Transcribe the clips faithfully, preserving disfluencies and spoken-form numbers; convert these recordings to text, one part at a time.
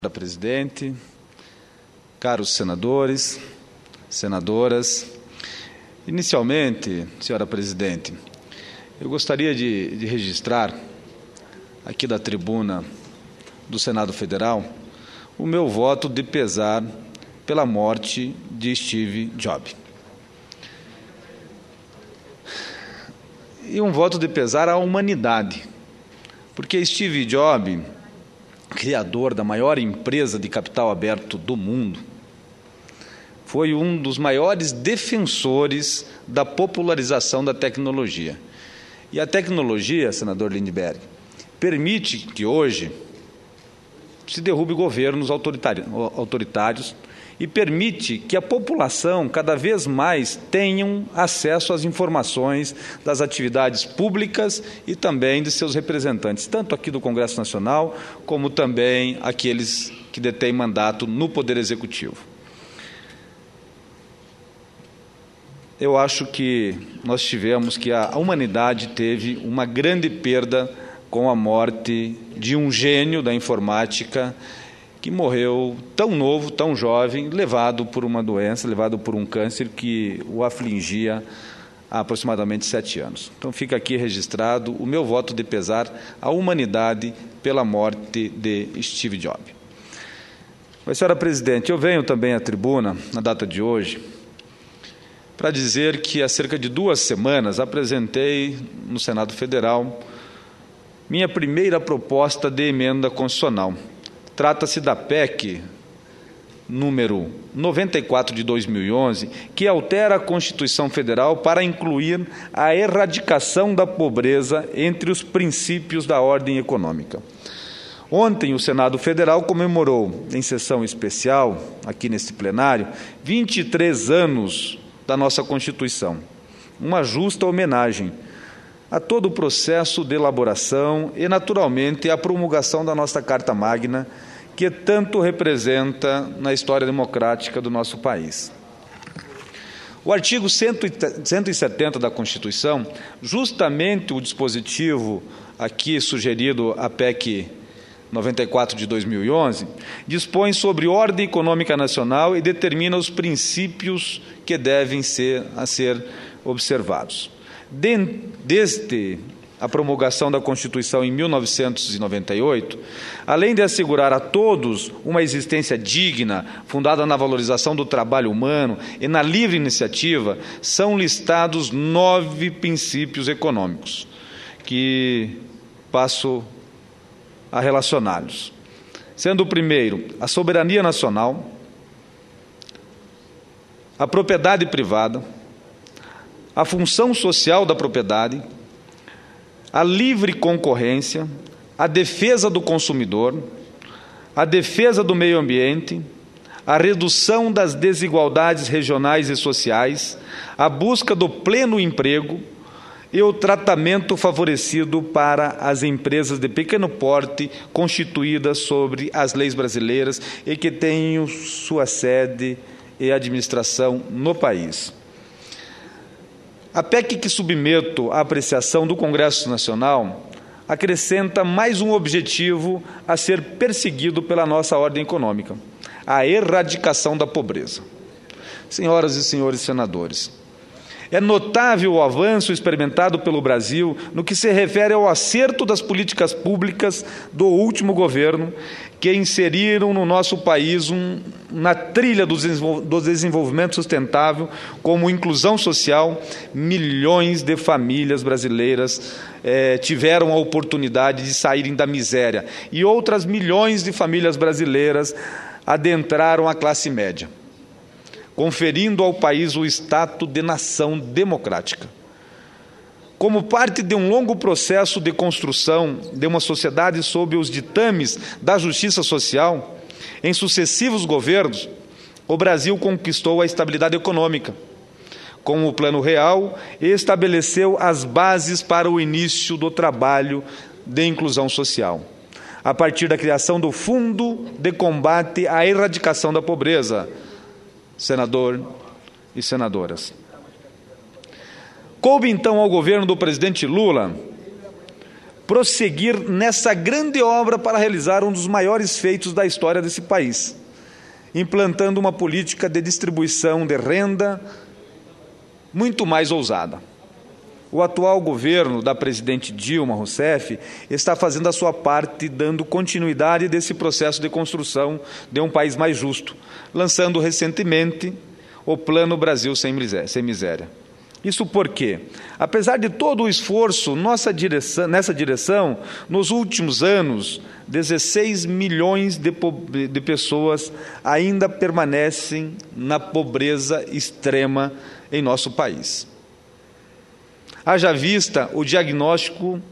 Senhora Presidente, caros senadores, senadoras, inicialmente, Senhora Presidente, eu gostaria de, de registrar aqui da tribuna do Senado Federal o meu voto de pesar pela morte de Steve Jobs. E um voto de pesar à humanidade, porque Steve Jobs, criador da maior empresa de capital aberto do mundo, foi um dos maiores defensores da popularização da tecnologia. E a tecnologia, senador Lindbergh, permite que hoje se derrube governos autoritários e permite que a população cada vez mais tenha acesso às informações das atividades públicas e também de seus representantes, tanto aqui do Congresso Nacional, como também aqueles que detêm mandato no Poder Executivo. Eu acho que nós tivemos, que a humanidade teve uma grande perda com a morte de um gênio da informática que morreu tão novo, tão jovem, levado por uma doença, levado por um câncer que o afligia há aproximadamente sete anos. Então fica aqui registrado o meu voto de pesar à humanidade pela morte de Steve Jobs. Mas, senhora Presidente, eu venho também à tribuna, na data de hoje, para dizer que há cerca de duas semanas apresentei no Senado Federal minha primeira proposta de emenda constitucional. Trata-se da P E C número noventa e quatro de dois mil e onze, que altera a Constituição Federal para incluir a erradicação da pobreza entre os princípios da ordem econômica. Ontem, o Senado Federal comemorou, em sessão especial, aqui neste plenário, vinte e três anos da nossa Constituição. Uma justa homenagem a todo o processo de elaboração e, naturalmente, a promulgação da nossa Carta Magna, que tanto representa na história democrática do nosso país. O artigo cento e setenta da Constituição, justamente o dispositivo aqui sugerido à P E C noventa e quatro de dois mil e onze, dispõe sobre ordem econômica nacional e determina os princípios que devem ser, a ser observados. Desde a promulgação da Constituição em mil novecentos e noventa e oito, além de assegurar a todos uma existência digna, fundada na valorização do trabalho humano e na livre iniciativa, são listados nove princípios econômicos, que passo a relacioná-los. Sendo o primeiro a soberania nacional, a propriedade privada, a função social da propriedade, a livre concorrência, a defesa do consumidor, a defesa do meio ambiente, a redução das desigualdades regionais e sociais, a busca do pleno emprego e o tratamento favorecido para as empresas de pequeno porte constituídas sobre as leis brasileiras e que tenham sua sede e administração no país. A P E C que submeto à apreciação do Congresso Nacional acrescenta mais um objetivo a ser perseguido pela nossa ordem econômica: a erradicação da pobreza. Senhoras e senhores senadores, é notável o avanço experimentado pelo Brasil no que se refere ao acerto das políticas públicas do último governo, que inseriram no nosso país um, na trilha do desenvolvimento sustentável, como inclusão social. Milhões de famílias brasileiras eh, tiveram a oportunidade de saírem da miséria e outras milhões de famílias brasileiras adentraram a classe média, conferindo ao país o status de nação democrática. Como parte de um longo processo de construção de uma sociedade sob os ditames da justiça social, em sucessivos governos, o Brasil conquistou a estabilidade econômica, com o Plano Real, e estabeleceu as bases para o início do trabalho de inclusão social, a partir da criação do Fundo de Combate à Erradicação da Pobreza, senador e senadoras. Coube, então, ao governo do presidente Lula prosseguir nessa grande obra para realizar um dos maiores feitos da história desse país, implantando uma política de distribuição de renda muito mais ousada. O atual governo da presidente Dilma Rousseff está fazendo a sua parte, dando continuidade desse processo de construção de um país mais justo, lançando recentemente o Plano Brasil Sem Miséria. Isso porque, apesar de todo o esforço nossa direção, nessa direção, nos últimos anos, dezesseis milhões de, de pessoas ainda permanecem na pobreza extrema em nosso país. Haja vista o diagnóstico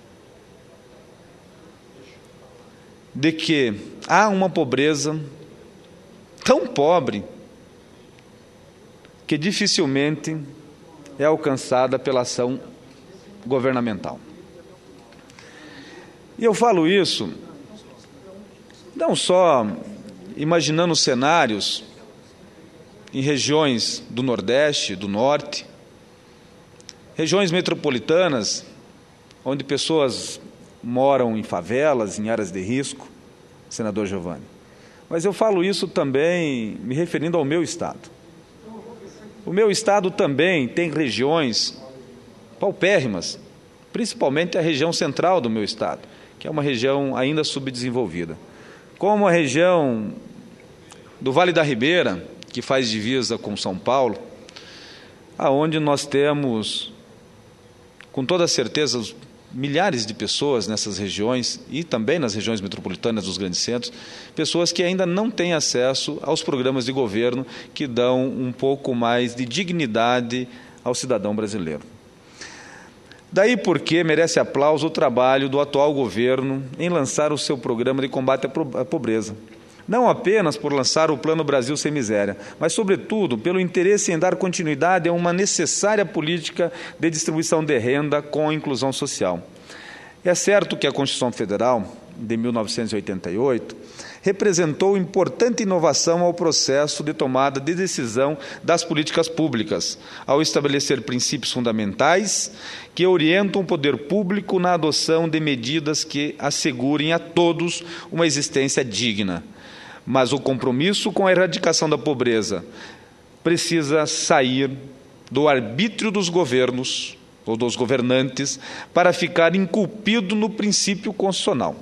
de que há uma pobreza tão pobre que dificilmente é alcançada pela ação governamental. E eu falo isso não só imaginando cenários em regiões do Nordeste, do Norte, regiões metropolitanas, onde pessoas moram em favelas, em áreas de risco, senador Giovanni. Mas eu falo isso também me referindo ao meu estado. O meu estado também tem regiões paupérrimas, principalmente a região central do meu estado, que é uma região ainda subdesenvolvida, como a região do Vale da Ribeira, que faz divisa com São Paulo, aonde nós temos, com toda certeza, milhares de pessoas nessas regiões e também nas regiões metropolitanas dos grandes centros, pessoas que ainda não têm acesso aos programas de governo que dão um pouco mais de dignidade ao cidadão brasileiro. Daí porque merece aplauso o trabalho do atual governo em lançar o seu programa de combate à pobreza. Não apenas por lançar o Plano Brasil Sem Miséria, mas, sobretudo, pelo interesse em dar continuidade a uma necessária política de distribuição de renda com a inclusão social. É certo que a Constituição Federal, de mil novecentos e oitenta e oito, representou importante inovação ao processo de tomada de decisão das políticas públicas, ao estabelecer princípios fundamentais que orientam o poder público na adoção de medidas que assegurem a todos uma existência digna. Mas o compromisso com a erradicação da pobreza precisa sair do arbítrio dos governos ou dos governantes para ficar inculpido no princípio constitucional.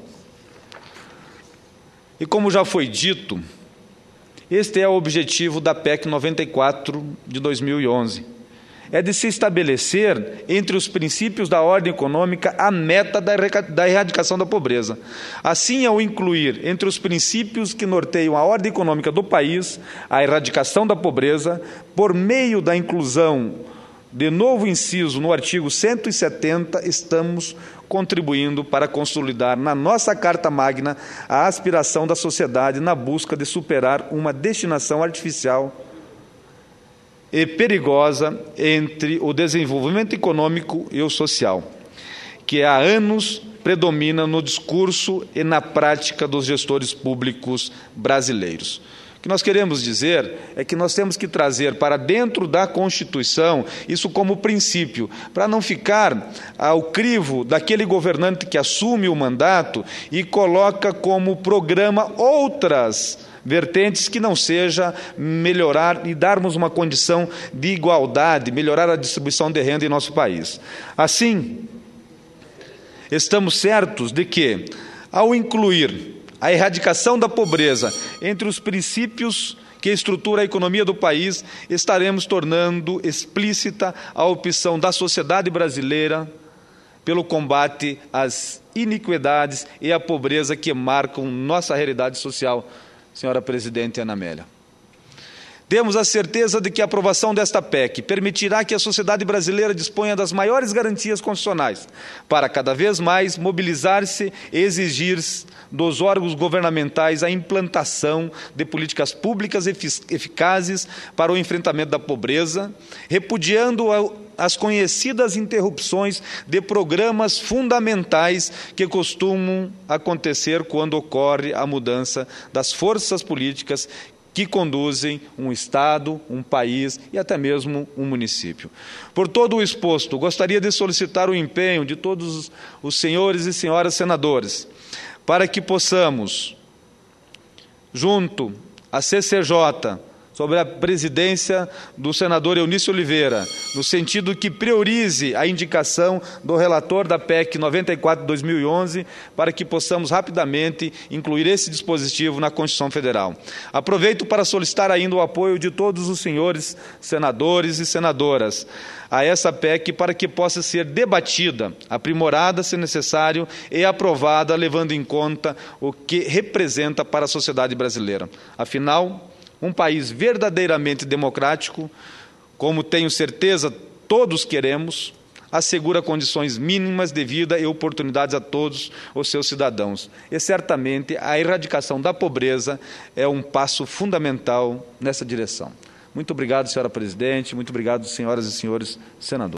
E como já foi dito, este é o objetivo da P E C noventa e quatro de dois mil e onze. É de se estabelecer, entre os princípios da ordem econômica, a meta da erradicação da pobreza. Assim, ao incluir entre os princípios que norteiam a ordem econômica do país a erradicação da pobreza, por meio da inclusão de novo inciso no artigo cento e setenta, estamos contribuindo para consolidar na nossa Carta Magna a aspiração da sociedade na busca de superar uma destinação artificial e perigosa entre o desenvolvimento econômico e o social, que há anos predomina no discurso e na prática dos gestores públicos brasileiros. O que nós queremos dizer é que nós temos que trazer para dentro da Constituição isso como princípio, para não ficar ao crivo daquele governante que assume o mandato e coloca como programa outras vertentes que não seja melhorar e darmos uma condição de igualdade, melhorar a distribuição de renda em nosso país. Assim, estamos certos de que, ao incluir a erradicação da pobreza entre os princípios que estruturam a economia do país, estaremos tornando explícita a opção da sociedade brasileira pelo combate às iniquidades e à pobreza que marcam nossa realidade social, senhora presidente Ana Amélia. Temos a certeza de que a aprovação desta P E C permitirá que a sociedade brasileira disponha das maiores garantias constitucionais para cada vez mais mobilizar-se e exigir dos órgãos governamentais a implantação de políticas públicas eficazes para o enfrentamento da pobreza, repudiando as conhecidas interrupções de programas fundamentais que costumam acontecer quando ocorre a mudança das forças políticas que conduzem um Estado, um país e até mesmo um município. Por todo o exposto, gostaria de solicitar o empenho de todos os senhores e senhoras senadores para que possamos, junto à C C J, sobre a presidência do senador Eunício Oliveira, no sentido que priorize a indicação do relator da P E C noventa e quatro de dois mil e onze, para que possamos rapidamente incluir esse dispositivo na Constituição Federal. Aproveito para solicitar ainda o apoio de todos os senhores senadores e senadoras a essa P E C para que possa ser debatida, aprimorada, se necessário, e aprovada, levando em conta o que representa para a sociedade brasileira. Afinal, um país verdadeiramente democrático, como tenho certeza todos queremos, assegura condições mínimas de vida e oportunidades a todos os seus cidadãos. E certamente a erradicação da pobreza é um passo fundamental nessa direção. Muito obrigado, senhora presidente, muito obrigado, senhoras e senhores senadores.